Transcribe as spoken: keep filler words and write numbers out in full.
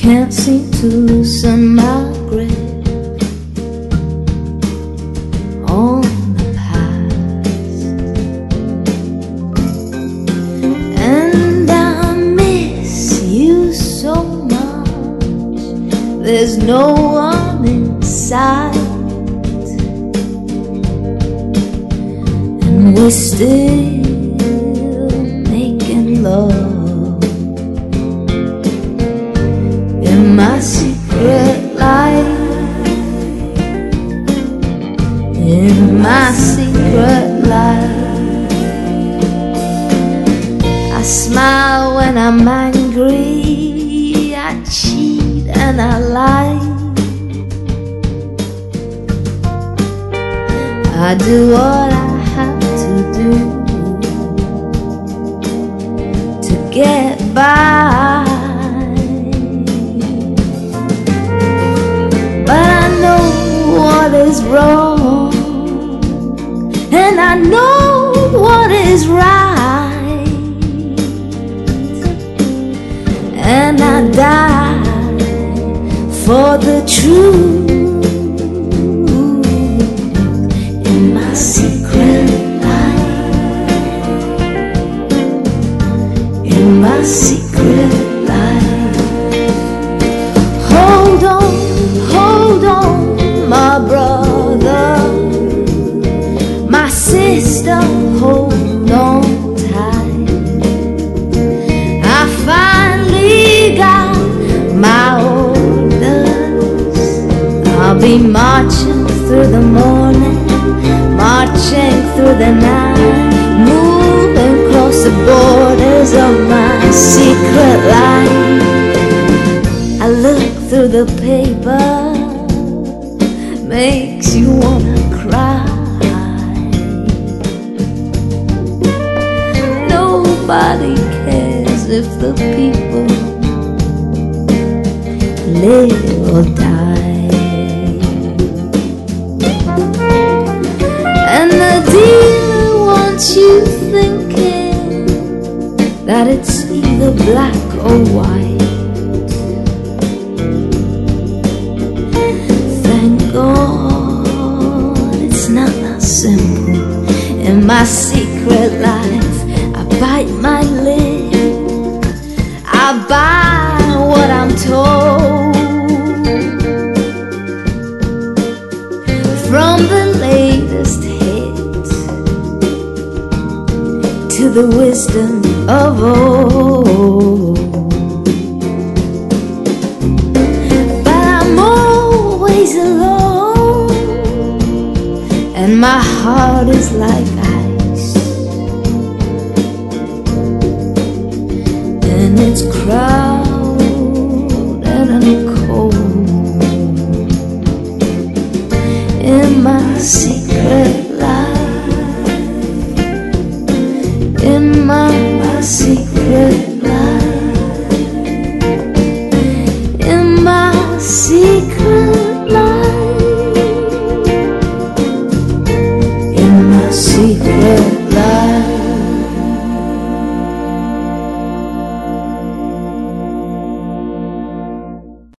can't seem to loosen my grip on the past, and I miss you so much. There's no one inside, and we're still making love in my secret life, in my secret life. I smile when I'm angry, I cheat and I lie, I do what I have to do to get by. What is wrong, and I know what is right, and I die for the truth in my secret life, in my secret life. Hold on, hold on, my brother, my sister, hold on tight. I finally got my orders. I'll be marching through the morning, marching through the night, moving across the borders of my secret life. I look through the paper, makes you wanna cry. Nobody cares if the people live or die, and the dealer wants you thinking that it's either black or white. God, it's not that simple. In my secret life, I bite my lip, I buy what I'm told, from the latest hit to the wisdom of old. But I'm always alone, and my heart is like ice, and it's crowded and cold in my secret life, in my, my secret life, in my secret